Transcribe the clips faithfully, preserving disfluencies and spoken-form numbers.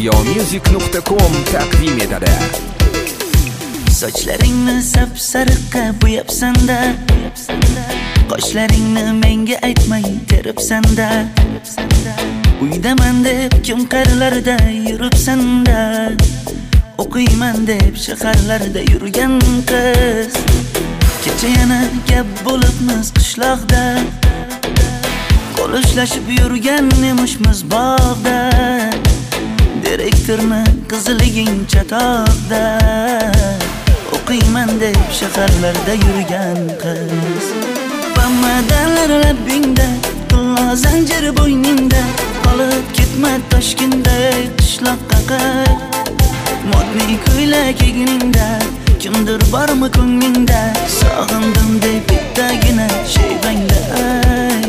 ziyomusic nuqta com taqdim etadi. Sochlaringni sap-sariqqa bo'yabsan-da, qoshlaringni menga aytmay teribsan-da, uydaman deb kim qarilarda yuribsan-da, o'qiyman deb shaharlarda yurgan qiz. Kecha yana gap bo'libmiz qishloqda, qo'l ushlashib yurgan emishmiz bog'da, direktorni qiziliging chatoqda, o'qiyman deb shaharlarda yurgan qiz. Bamadanlar labbingda, tilla zanjir bo'yningda, qolib ketma Toshkentda qishloqqa qayt. Modniy ko'ylak egningda, kimdir bormi ko'nglingda, sog'indim deb bittagina shevangda ayt.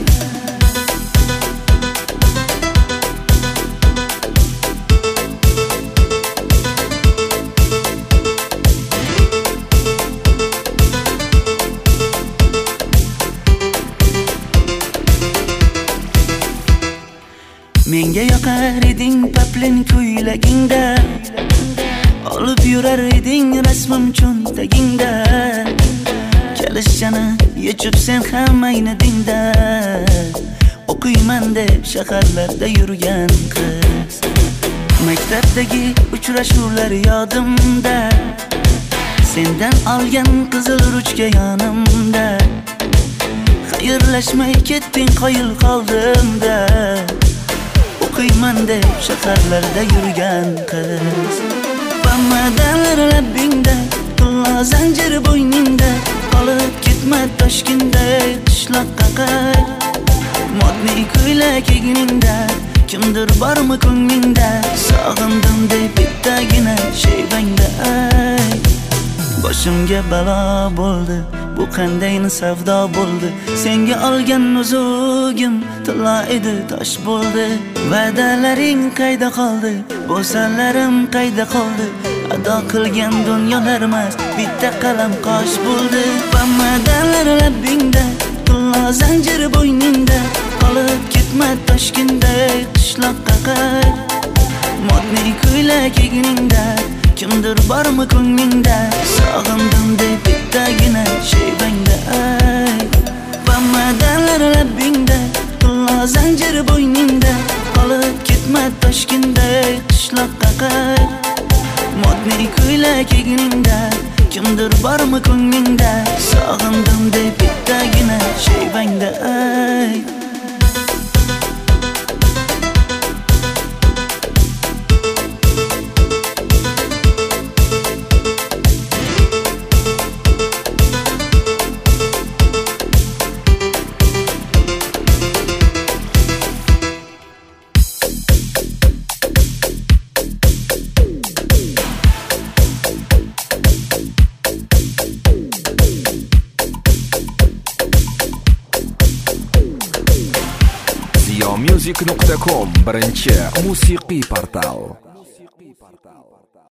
Menga yoqar eding paplin ko'ylagingda, olib yurar eding rasmim cho'ntagingda, kalishchani yechib sen ham aynadingda, o'qiyman deb shaharlarda yurgan qiz. Maktabdagi uchrashuvlar yodimda, sendan olgan qizil ruchka yonimda, xayrlashmay ketding qoyil qoldimda, o'qiyman deb shaharlarda yurgan qiz. Bamadanlar labbingda, tilla zanjir bo'yningda, qolib ketma Toshkentda qishloqqa qayt. Modniy ko'ylak egningda, kimdir bormi ko'nglingda, sog'indim deb bittagina shevangda ayt. Boshimga balo bo'ldi, bu qanday savdo bo'ldi, senga olgan nuzugim tilla edi tosh bo'ldi. Va'dalaring qayda qoldi, bo'salarim qayda qoldi, ado qilgan dunyolar emas, bitta qalam qosh bo'ldi. Bamadanlar labbingda, tilla zanjir bo'yningda, qolib ketma Toshkentda qishloqqa qayt. Modniy ko'ylak egningda, kimdir bormi ko'nglingda, sog'indim deb bittagina shevangda ayt. Bamadanlar labbingda, tilla zanjir bo'yningda, qolib ketma Toshkentda qishloqqa qayt. Modniy ko'ylak egningda, kimdir bormi ko'nglingda, sog'indim deb bittagina shevangda ayt. ziyomusic nuqta com birinchi musiqiy portal.